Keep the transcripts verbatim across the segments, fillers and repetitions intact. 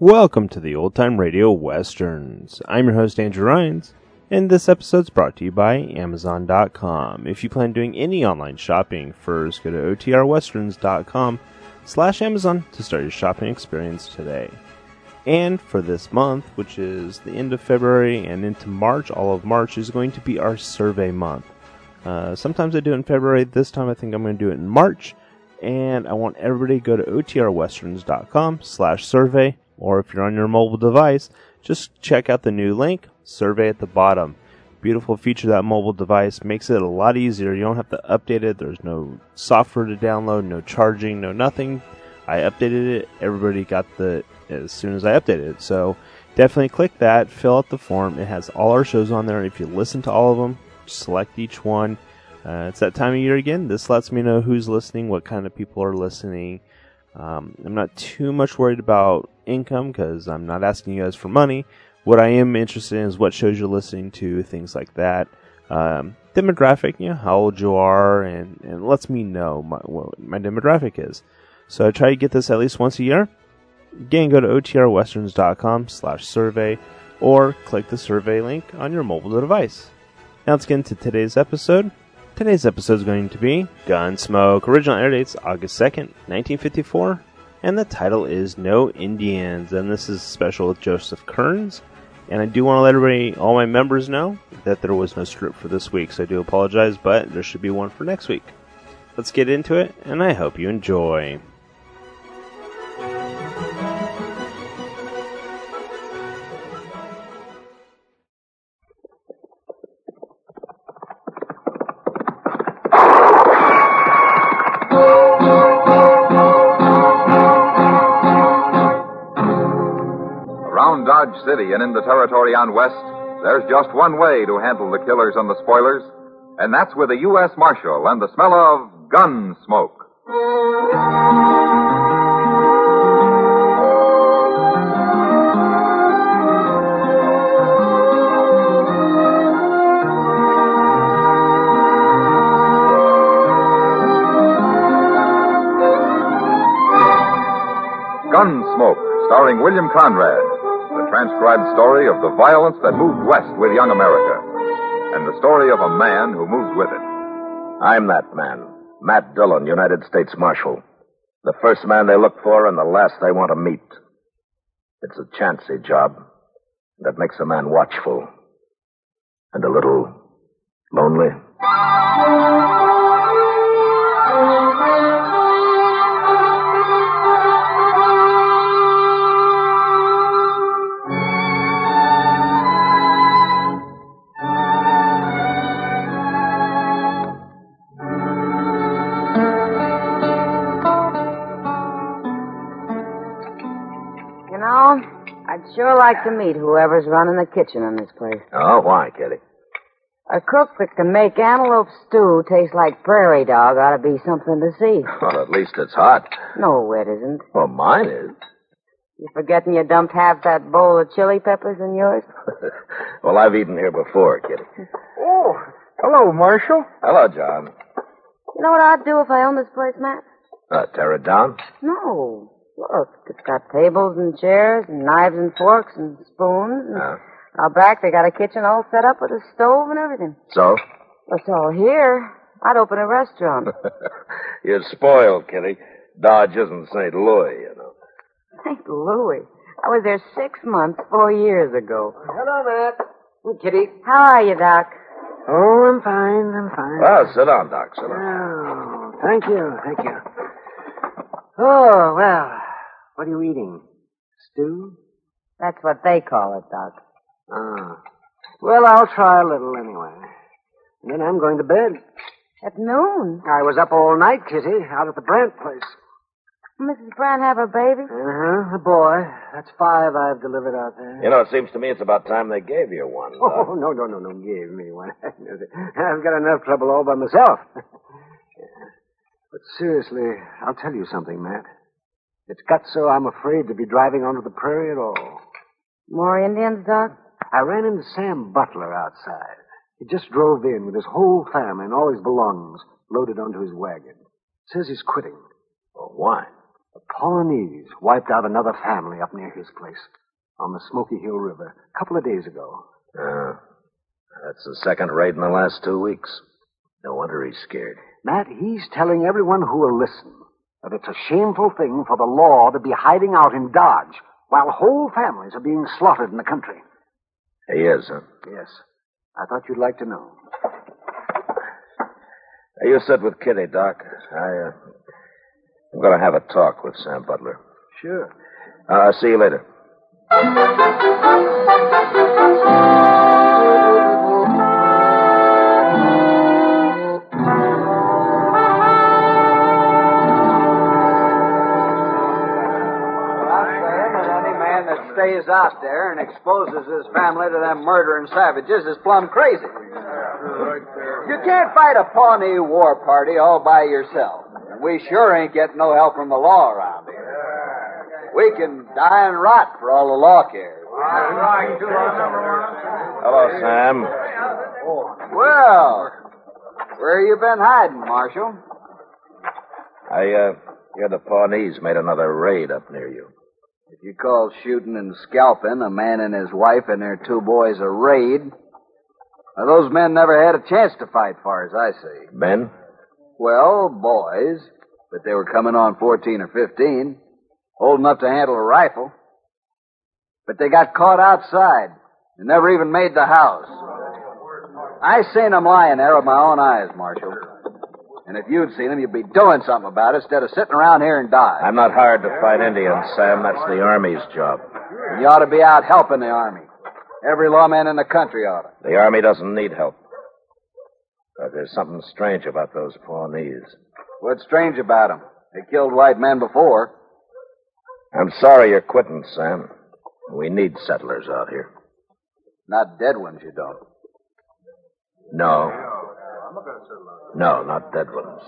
Welcome to the Old Time Radio Westerns. I'm your host, Andrew Rhynes, and this episode's brought to you by Amazon dot com. If you plan doing any online shopping, first go to O T R westerns dot com slash Amazon to start your shopping experience today. And for this month, which is the end of February and into March, all of March is going to be our survey month. Uh, sometimes I do it in February. This time I think I'm going to do it in March. And I want everybody to go to O T R westerns dot com slash survey. Or if you're on your mobile device, just check out the new link, survey at the bottom. Beautiful feature of that mobile device. Makes it a lot easier. You don't have to update it. There's no software to download, no charging, no nothing. I updated it. Everybody got the as soon as I updated it. So definitely click that. Fill out the form. It has all our shows on there. If you listen to all of them, select each one. Uh, it's that time of year again. This lets me know who's listening, what kind of people are listening. Um, I'm not too much worried about income because I'm not asking you guys for money. What I am interested in is what shows you're listening to, things like that. Um, demographic, you know, how old you are, and, and lets me know my, what my demographic is. So I try to get this at least once a year. Again, go to O T R westerns dot com slash survey or click the survey link on your mobile device. Now let's get into today's episode. Today's episode is going to be Gunsmoke. Original air dates August second, nineteen fifty-four, and the title is No Indians. And this is special with Joseph Kearns. And I do want to let everybody, all my members, know that there was no script for this week, so I do apologize, but there should be one for next week. Let's get into it, and I hope you enjoy. Dodge City and in the territory on West, there's just one way to handle the killers and the spoilers, and that's with a U S Marshal and the smell of gun smoke. Gunsmoke, starring William Conrad. The transcribed story of the violence that moved west with young America, and the story of a man who moved with it. I'm that man, Matt Dillon, United States Marshal. The first man they look for and the last they want to meet. It's a chancy job that makes a man watchful and a little lonely. I'd sure like to meet whoever's running the kitchen in this place. Oh, why, Kitty? A cook that can make antelope stew taste like prairie dog ought to be something to see. Well, at least it's hot. No, it isn't. Well, mine is. You forgetting you dumped half that bowl of chili peppers in yours? Well, I've eaten here before, Kitty. Oh, hello, Marshal. Hello, John. You know what I'd do if I owned this place, Matt? Uh, tear it down? No. Look, it's got tables and chairs and knives and forks and spoons. And uh. out back, they got a kitchen all set up with a stove and everything. So? That's all here. I'd open a restaurant. You're spoiled, Kitty. Dodge isn't Saint Louis, you know. Saint Louis? I was there six months, four years ago. Hello, Matt. Hey, Kitty. How are you, Doc? Oh, I'm fine, I'm fine. Well, sit down, Doc, sit down. Oh, thank you, thank you. Oh, well, what are you eating? Stew? That's what they call it, Doc. Ah. Well, I'll try a little anyway. And then I'm going to bed. At noon? I was up all night, Kitty, out at the Brandt place. Missus Brandt have a baby? Uh-huh, a boy. That's five I've delivered out there. You know, it seems to me it's about time they gave you one. Oh, Doc. no, no, no, no, gave me one. I've got enough trouble all by myself. But seriously, I'll tell you something, Matt. It's got so I'm afraid to be driving onto the prairie at all. More Indians, Doc? I ran into Sam Butler outside. He just drove in with his whole family and all his belongings loaded onto his wagon. Says he's quitting. Well, why? The Pawnees wiped out another family up near his place on the Smoky Hill River a couple of days ago. Uh, that's the second raid in the last two weeks. No wonder he's scared. Matt, he's telling everyone who will listen that it's a shameful thing for the law to be hiding out in Dodge while whole families are being slaughtered in the country. He is, huh? Yes. I thought you'd like to know. Hey, you sit with Kitty, Doc. I, uh, I'm going to have a talk with Sam Butler. Sure. Uh, I'll see you later. Stays out there and exposes his family to them murdering savages is plumb crazy. You can't fight a Pawnee war party all by yourself. We sure ain't getting no help from the law around here. We can die and rot for all the law cares. Hello, Sam. Well, where you been hiding, Marshal? I, uh, hear the Pawnees made another raid up near you. If you call shooting and scalping a man and his wife and their two boys a raid, now those men never had a chance to fight, far as I see. Men? Well, boys, but they were coming on fourteen or fifteen, old enough to handle a rifle. But they got caught outside and never even made the house. I seen them lying there with my own eyes, Marshal. And if you'd seen them, you'd be doing something about it instead of sitting around here and dying. I'm not hired to fight Indians, Sam. That's the Army's job. You ought to be out helping the Army. Every lawman in the country ought to. The Army doesn't need help. But there's something strange about those Pawnees. What's strange about them? They killed white men before. I'm sorry you're quitting, Sam. We need settlers out here. Not dead ones, you don't. No. No, not dead ones.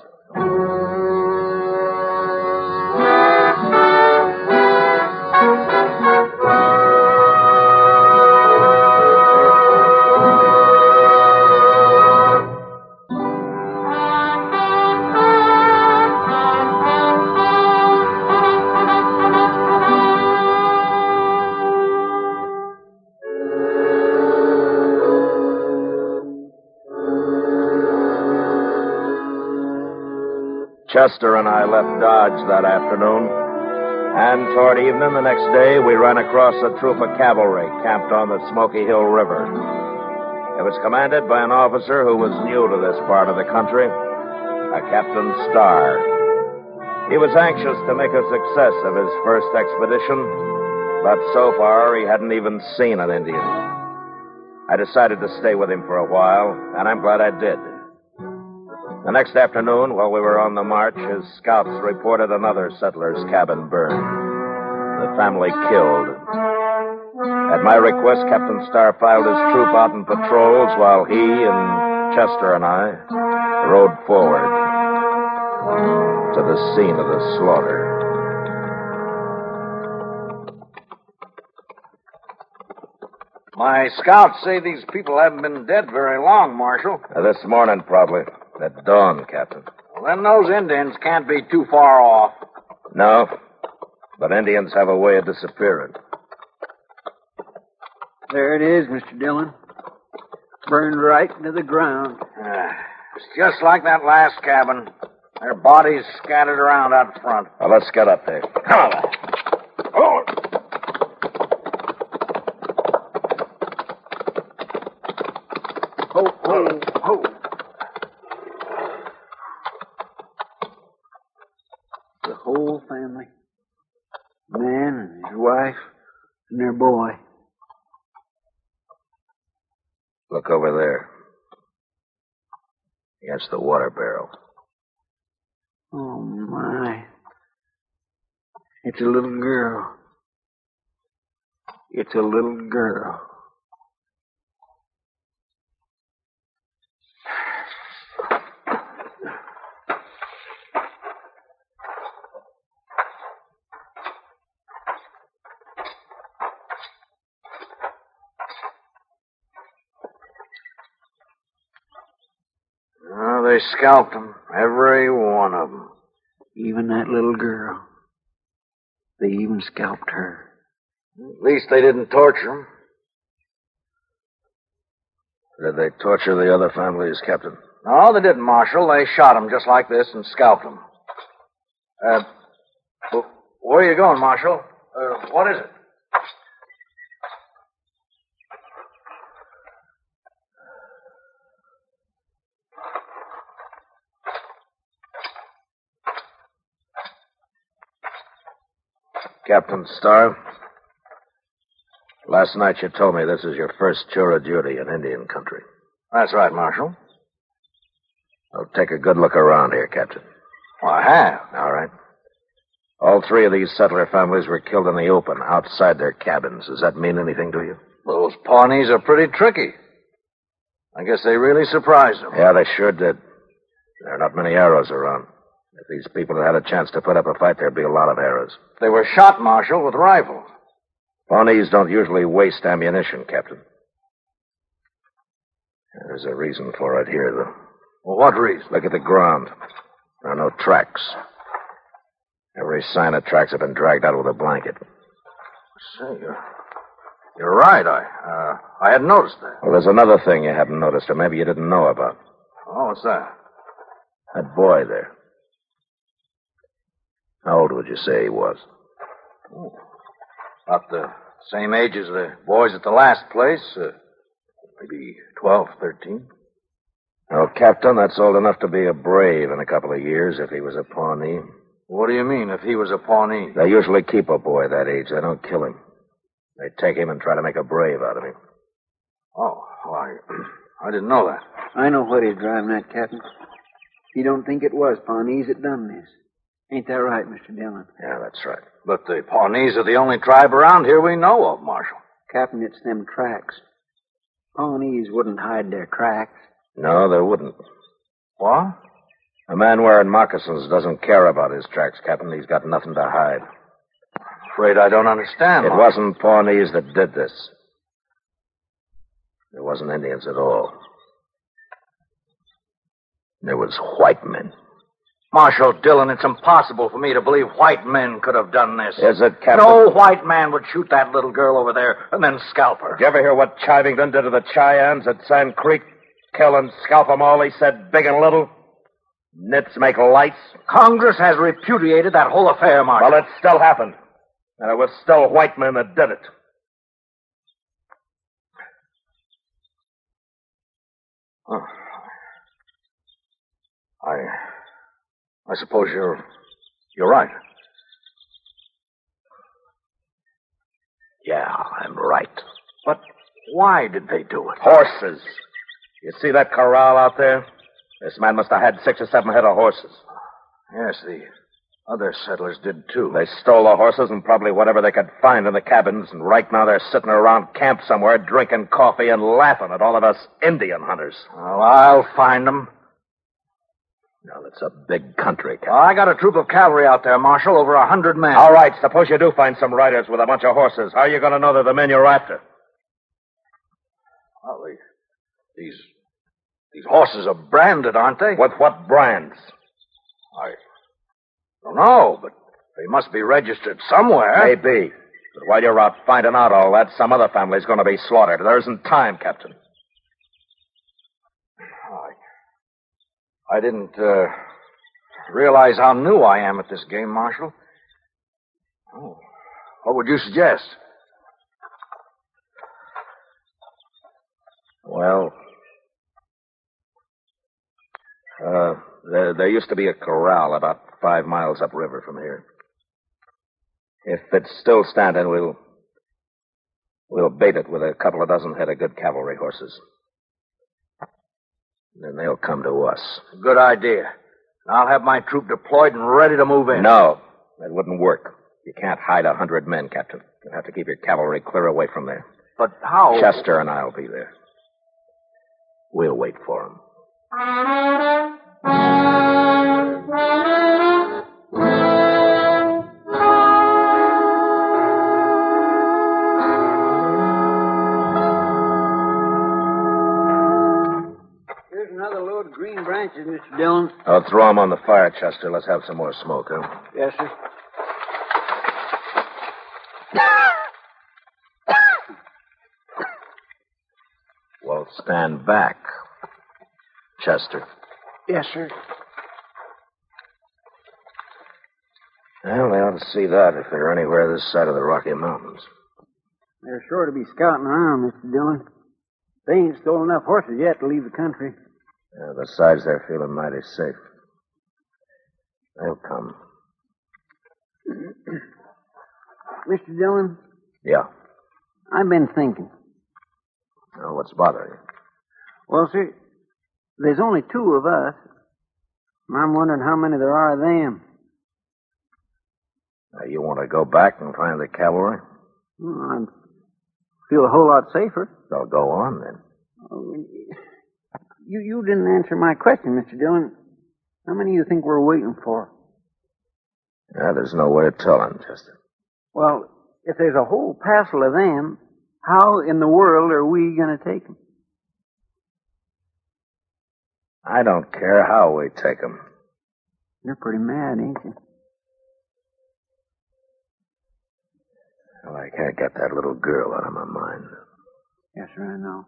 Chester and I left Dodge that afternoon, and toward evening the next day, we ran across a troop of cavalry camped on the Smoky Hill River. It was commanded by an officer who was new to this part of the country, a Captain Starr. He was anxious to make a success of his first expedition, but so far he hadn't even seen an Indian. I decided to stay with him for a while, and I'm glad I did. The next afternoon, while we were on the march, his scouts reported another settler's cabin burned. The family killed. At my request, Captain Starr filed his troop out in patrols while he and Chester and I rode forward to the scene of the slaughter. My scouts say these people haven't been dead very long, Marshal. Uh, this morning, probably. At dawn, Captain. Well, then those Indians can't be too far off. No, but Indians have a way of disappearing. There it is, Mister Dillon. Burned right into the ground. Uh, it's just like that last cabin. Their bodies scattered around out front. Well, let's get up there. Come on. Oh! Ho, ho, ho. The whole family. Man and his wife and their boy. Look over there. Against the water barrel. Oh, my. It's a little girl. It's a little girl. Oh, they scalped them. Every one of them. Even that little girl. They even scalped her. At least they didn't torture him. Did they torture the other families, Captain? No, they didn't, Marshal. They shot him just like this and scalped him. Uh, wh- where are you going, Marshal? Uh, what is it? Captain Starr, last night you told me this is your first tour of duty in Indian country. That's right, Marshal. Well, take a good look around here, Captain. Well, I have. All right. All three of these settler families were killed in the open, outside their cabins. Does that mean anything to you? Those Pawnees are pretty tricky. I guess they really surprised them. Yeah, they sure did. There are not many arrows around. If these people had had a chance to put up a fight, there'd be a lot of arrows. They were shot, Marshal, with rifles. Pawnees don't usually waste ammunition, Captain. There's a reason for it here, though. Well, what reason? Look at the ground. There are no tracks. Every sign of tracks have been dragged out with a blanket. Say, you're, you're right. I uh, I hadn't noticed that. Well, there's another thing you haven't noticed, or maybe you didn't know about. Oh, what's that? That boy there. How old would you say he was? Oh, about the same age as the boys at the last place. Uh, maybe twelve, thirteen. Well, Captain, that's old enough to be a brave in a couple of years if he was a Pawnee. What do you mean, if he was a Pawnee? They usually keep a boy that age. They don't kill him. They take him and try to make a brave out of him. Oh, well, I, I didn't know that. I know what he's driving at, Captain. He don't think it was Pawnees that done this. Ain't that right, Mister Dillon? Yeah, that's right. But the Pawnees are the only tribe around here we know of, Marshal. Captain, it's them tracks. Pawnees wouldn't hide their tracks. No, they wouldn't. What? A man wearing moccasins doesn't care about his tracks, Captain. He's got nothing to hide. Afraid I don't understand. It Marshal. wasn't Pawnees that did this. It wasn't Indians at all. It was white men. Marshal Dillon, it's impossible for me to believe white men could have done this. Is it, Captain? No white man would shoot that little girl over there and then scalp her. Did you ever hear what Chivington did to the Cheyennes at Sand Creek? Kill and scalp them all, he said, big and little. Nits make lights. Congress has repudiated that whole affair, Marshal. Well, it still happened. And it was still white men that did it. Oh. I... I suppose you're... you're right. Yeah, I'm right. But why did they do it? Horses. You see that corral out there? This man must have had six or seven head of horses. Yes, the other settlers did, too. They stole the horses and probably whatever they could find in the cabins, and right now they're sitting around camp somewhere drinking coffee and laughing at all of us Indian hunters. Well, I'll find them. Now, it's a big country, Captain. Well, I got a troop of cavalry out there, Marshal, over a hundred men. All right, suppose you do find some riders with a bunch of horses. How are you going to know they're the men you're after? Well, they, these... These horses are branded, aren't they? With what brands? I don't know, but they must be registered somewhere. Maybe. But while you're out finding out all that, some other family's going to be slaughtered. There isn't time, Captain. I, I didn't uh, realize how new I am at this game, Marshal. Oh, what would you suggest? Well... Uh, there, there used to be a corral about five miles upriver from here. If it's still standing, we'll... We'll bait it with a couple of dozen head of good cavalry horses. Then they'll come to us. Good idea. I'll have my troop deployed and ready to move in. No, that wouldn't work. You can't hide a hundred men, Captain. You'll have to keep your cavalry clear away from there. But how... Chester and I'll be there. We'll wait for them. Here's another load of green branches, Mister Dillon. I'll throw them on the fire, Chester. Let's have some more smoke, huh? Yes, sir. Well, stand back, Chester. Yes, sir. Well, they ought to see that if they're anywhere this side of the Rocky Mountains. They're sure to be scouting around, Mister Dillon. They ain't stolen enough horses yet to leave the country. Yeah, besides, they're feeling mighty safe. They'll come. Mister Dillon, Yeah. I've been thinking. Well, what's bothering you? Well, sir, there's only two of us. And I'm wondering how many there are of them. Now, you want to go back and find the cavalry? Well, I feel a whole lot safer. They'll go on, then. Oh, You, you didn't answer my question, Mister Dillon. How many do you think we're waiting for? Yeah, there's no way of telling, Chester. Well, if there's a whole passel of them, how in the world are we going to take them? I don't care how we take them. You're pretty mad, ain't you? Well, I can't get that little girl out of my mind. Yes, sir, I know.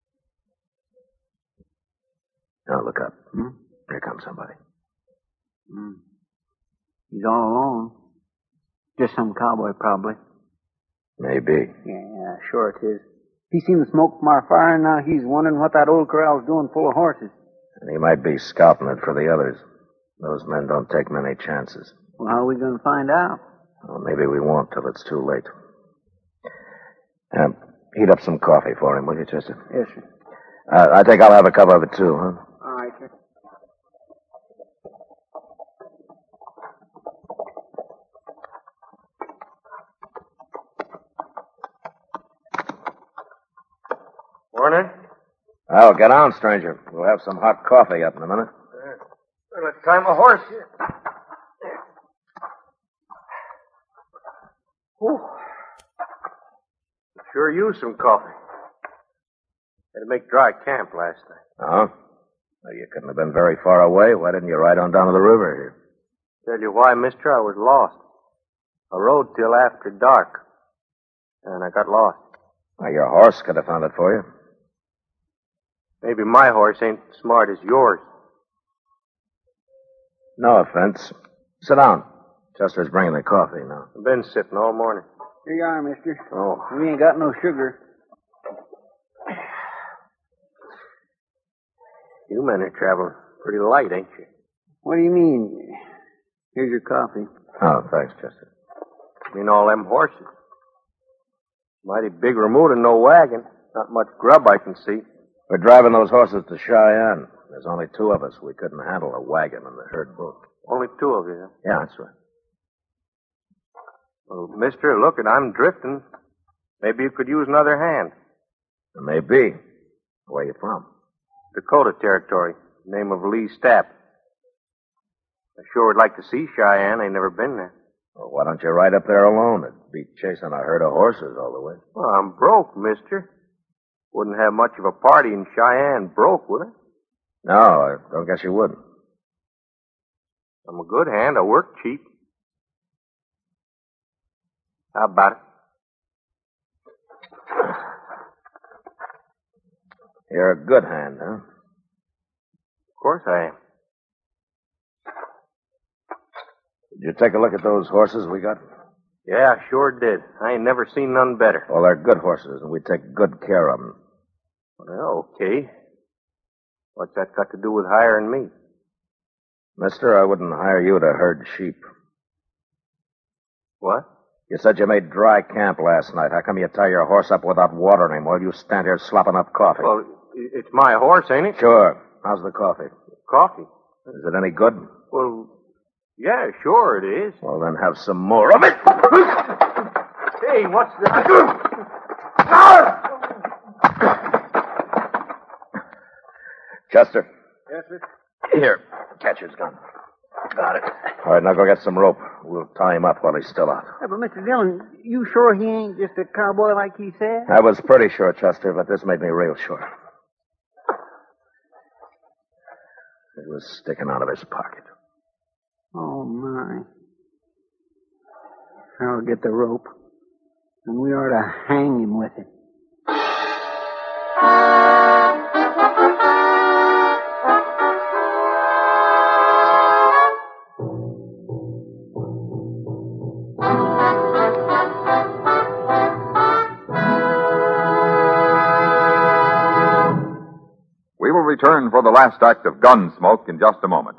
Now, look up. Hmm? Here comes somebody. Hmm. He's all alone. Just some cowboy, probably. Maybe. Yeah, sure it is. He seen the smoke from our fire, and now he's wondering what that old corral's doing full of horses. And he might be scouting it for the others. Those men don't take many chances. Well, how are we going to find out? Well, maybe we won't till it's too late. Uh, heat up some coffee for him, will you, Chester? Yes, sir. Uh, I think I'll have a cup of it, too, huh? All right, sir. Morning. Oh, get on, stranger. We'll have some hot coffee up in a minute. Well, let's tie my horse here. Whew. Sure used some coffee. Had to make dry camp last night. Oh? Well, you couldn't have been very far away. Why didn't you ride on down to the river here? Tell you why, mister, I was lost. I rode till after dark, and I got lost. Well, your horse could have found it for you. Maybe my horse ain't smart as yours. No offense. Sit down. Chester's bringing the coffee now. I've been sitting all morning. Here you are, mister. Oh. We ain't got no sugar. You men are traveling pretty light, ain't you? What do you mean? Here's your coffee. Oh, thanks, Chester. I mean all them horses. Mighty big remote and no wagon. Not much grub I can see. We're driving those horses to Cheyenne. There's only two of us. We couldn't handle a wagon and the herd both. Only two of you, huh? Yeah, that's right. Well, mister, look, and I'm drifting. Maybe you could use another hand. Maybe. Where you from? Dakota Territory. Name of Lee Stapp. I sure would like to see Cheyenne. I ain't never been there. Well, why don't you ride up there alone? It'd be chasing a herd of horses all the way. Well, I'm broke, mister. Wouldn't have much of a party in Cheyenne broke, would I? No, I don't guess you wouldn't. I'm a good hand. I work cheap. How about it? You're a good hand, huh? Of course I am. Did you take a look at those horses we got? Yeah, I sure did. I ain't never seen none better. Well, they're good horses, and we take good care of them. Well, okay. What's that got to do with hiring me? Mister, I wouldn't hire you to herd sheep. What? You said you made dry camp last night. How come you tie your horse up without watering him while you stand here slopping up coffee? Well, it's my horse, ain't it? Sure. How's the coffee? Coffee? Is it any good? Well, yeah, sure it is. Well, then have some more of it. Hey, what's that? Chester. Yes, sir. Here, catcher's gun. Got it. All right, now go get some rope. We'll tie him up while he's still out. Yeah, but Mister Dillon, you sure he ain't just a cowboy like he said? I was pretty sure, Chester, but this made me real sure. It was sticking out of his pocket. Oh, my. I'll get the rope. And we ought to hang him with it. We will return for the last act of Gunsmoke in just a moment.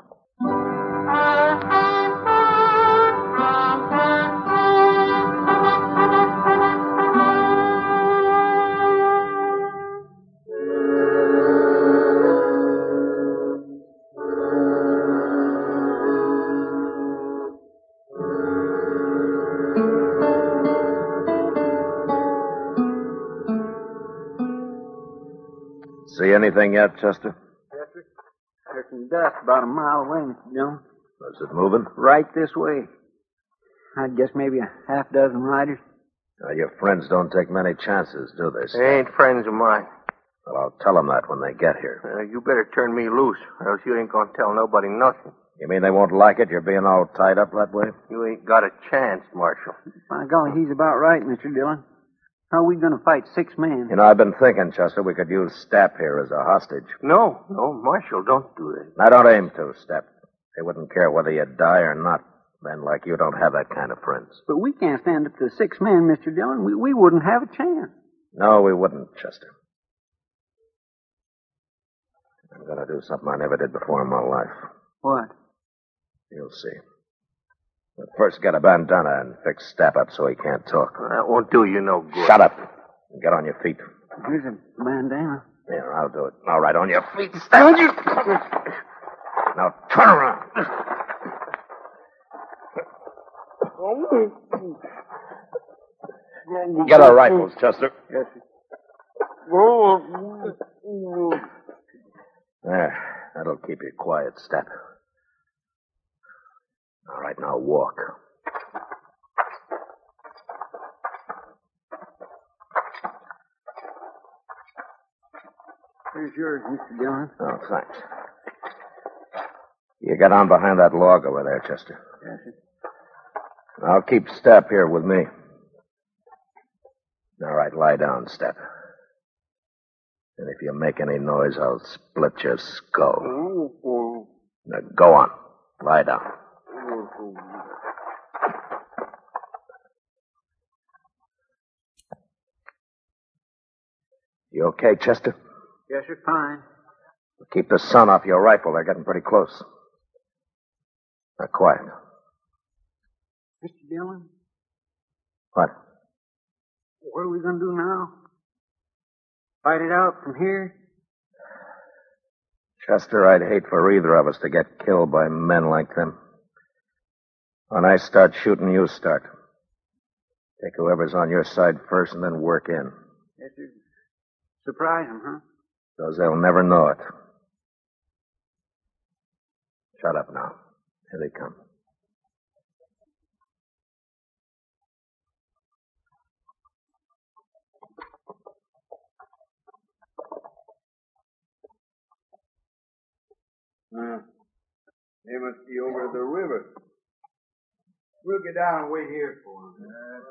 See anything yet, Chester? Yes, sir. There's some dust about a mile away, Mister Dillon. Is it moving? Right this way. I'd guess maybe a half dozen riders. Now, your friends don't take many chances, do they, Steve? They ain't friends of mine. Well, I'll tell them that when they get here. Uh, you better turn me loose, or else you ain't gonna tell nobody nothing. You mean they won't like it, you're being all tied up that way? You ain't got a chance, Marshal. By golly, he's about right, Mister Dillon. How are we going to fight six men? You know, I've been thinking, Chester, we could use Stapp here as a hostage. No, no, Marshal, don't do that. I don't aim to, Stapp. They wouldn't care whether you die or not. Men like you don't have that kind of friends. But we can't stand up to six men, Mister Dillon. We, we wouldn't have a chance. No, we wouldn't, Chester. I'm going to do something I never did before in my life. What? You'll see. But first, get a bandana and fix Stapp up so he can't talk. That won't do you no good. Shut up. And get on your feet. Here's a bandana. Here, I'll do it. All right, on your feet. Stapp. You... Now, turn around. Get our rifles, Chester. Yes, sir. There. That'll keep you quiet, Stapp. All right, now walk. Here's yours, Mister Dillon. Oh, thanks. You get on behind that log over there, Chester. Yes, sir. I'll keep Stapp here with me. All right, lie down, Stapp. And if you make any noise, I'll split your skull. Now, go on. Lie down. You okay, Chester? Yes, sir, fine. Keep the sun off your rifle. They're getting pretty close. Now, quiet. Mister Dillon, What? what are we going to do now? Fight it out from here? Chester, I'd hate for either of us to get killed by men like them. When I start shooting, you start. Take whoever's on your side first and then work in. Yes, sir. Surprise them, huh? Because they'll never know it. Shut up now. Here they come. Uh, they must be over the river. We'll get down and wait here for them.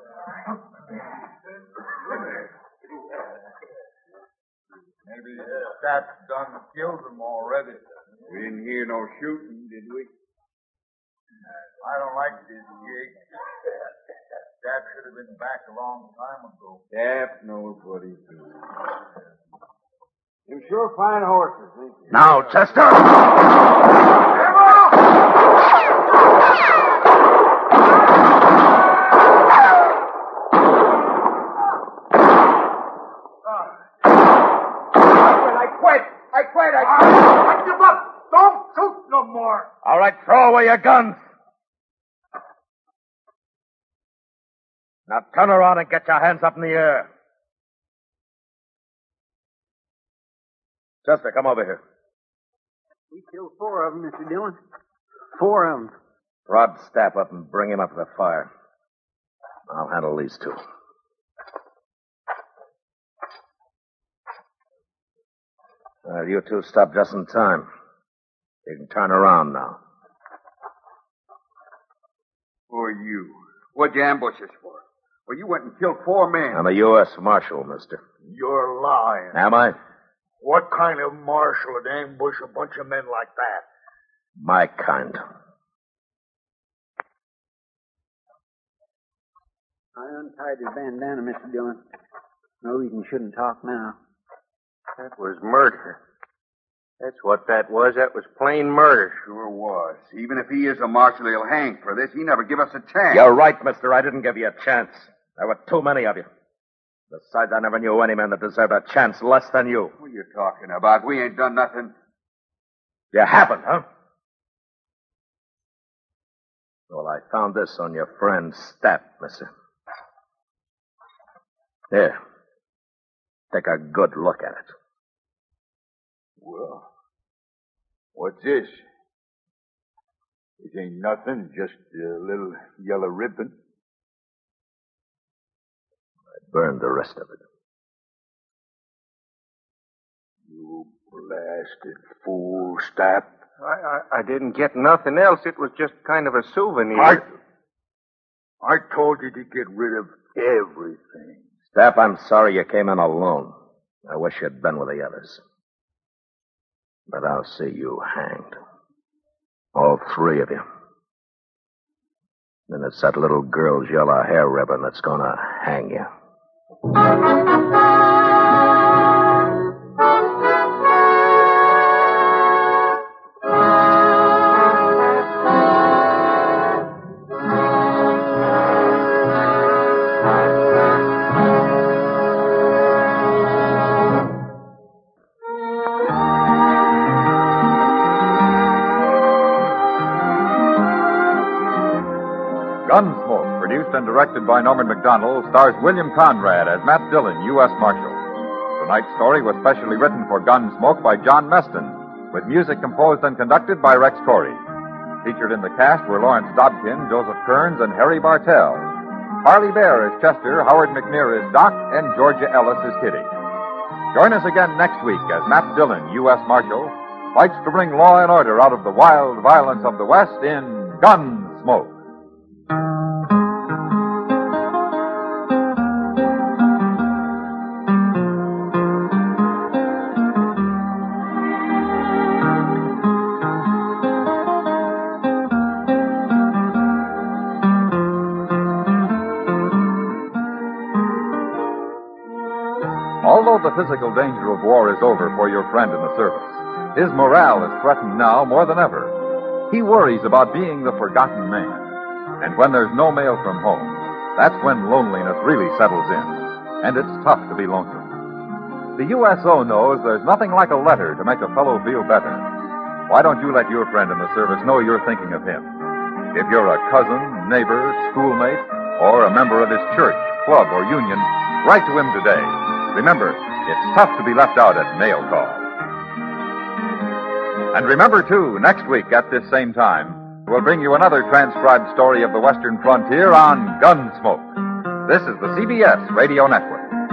Maybe Stapp done killed them already. We didn't hear no shooting, did we? I don't like this gig. Stapp should have been back a long time ago. Stapp knows what he's doing. You sure fine horses, ain't you? Now, Chester! I quit. I quit. I quit. I give up. Don't shoot no more. All right, throw away your guns. Now turn around and get your hands up in the air. Chester, come over here. We killed four of them, Mister Dillon. Four of them. Rod Stapp up and bring him up to the fire. I'll handle these two. Well, you two stopped just in time. You can turn around now. Who are you? What'd you ambush us for? Well, you went and killed four men. I'm a U S Marshal, mister. You're lying. Am I? What kind of marshal would ambush a bunch of men like that? My kind. I untied his bandana, Mister Dillon. No reason you shouldn't talk now. That was murder. That's what that was. That was plain murder. Sure was. Even if he is a marshal, he'll hang for this. He never give us a chance. You're right, mister. I didn't give you a chance. There were too many of you. Besides, I never knew any man that deserved a chance less than you. What are you talking about? We ain't done nothing. You haven't, huh? Well, I found this on your friend's staff, mister. Here. Take a good look at it. Well, what's this? It ain't nothing, just a little yellow ribbon. I burned the rest of it. You blasted fool, Stapp. I, I, I didn't get nothing else. It was just kind of a souvenir. I, I told you to get rid of everything. Stapp, I'm sorry you came in alone. I wish you'd been with the others. But I'll see you hanged. All three of you. And it's that little girl's yellow hair ribbon that's gonna hang you. Gunsmoke, produced and directed by Norman Macdonald, stars William Conrad as Matt Dillon, U S Marshal. Tonight's story was specially written for Gunsmoke by John Meston, with music composed and conducted by Rex Corey. Featured in the cast were Lawrence Dobkin, Joseph Kearns, and Harry Bartell. Harley Bear as Chester, Howard McNear as Doc, and Georgia Ellis as Kitty. Join us again next week as Matt Dillon, U S Marshal, fights to bring law and order out of the wild violence of the West in Gunsmoke. Although the physical danger of war is over for your friend in the service, his morale is threatened now more than ever. He worries about being the forgotten man. And when there's no mail from home, that's when loneliness really settles in. And it's tough to be lonesome. The U S O knows there's nothing like a letter to make a fellow feel better. Why don't you let your friend in the service know you're thinking of him? If you're a cousin, neighbor, schoolmate, or a member of his church, club, or union, write to him today. Remember, it's tough to be left out at mail call. And remember, too, next week at this same time, we'll bring you another transcribed story of the Western frontier on Gunsmoke. This is the C B S Radio Network.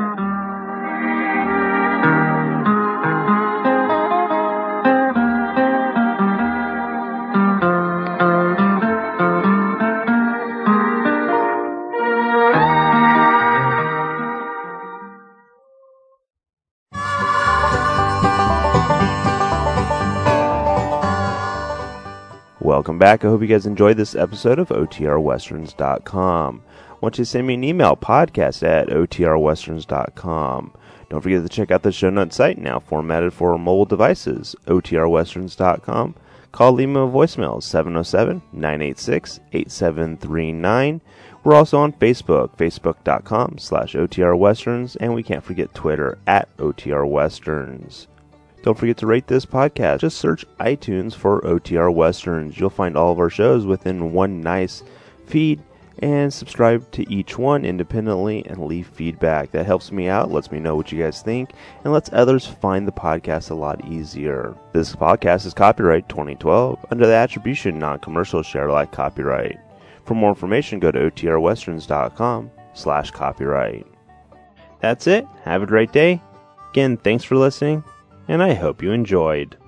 Welcome back. I hope you guys enjoyed this episode of O T R Westerns dot com. I want you to send me an email, podcast at O T R Westerns dot com. Don't forget to check out the show notes site, now formatted for mobile devices, O T R Westerns dot com. Call, leave me a voicemail, seven oh seven, nine eight six, eight seven three nine. We're also on Facebook, facebook dot com slash O T R Westerns, and we can't forget Twitter, at O T R Westerns. Don't forget to rate this podcast. Just search iTunes for O T R Westerns. You'll find all of our shows within one nice feed, and subscribe to each one independently and leave feedback. That helps me out, lets me know what you guys think, and lets others find the podcast a lot easier. This podcast is copyright twenty twelve under the attribution non-commercial share alike copyright. For more information, go to O T R Westerns dot com slash copyright. That's it. Have a great day. Again, thanks for listening, and I hope you enjoyed.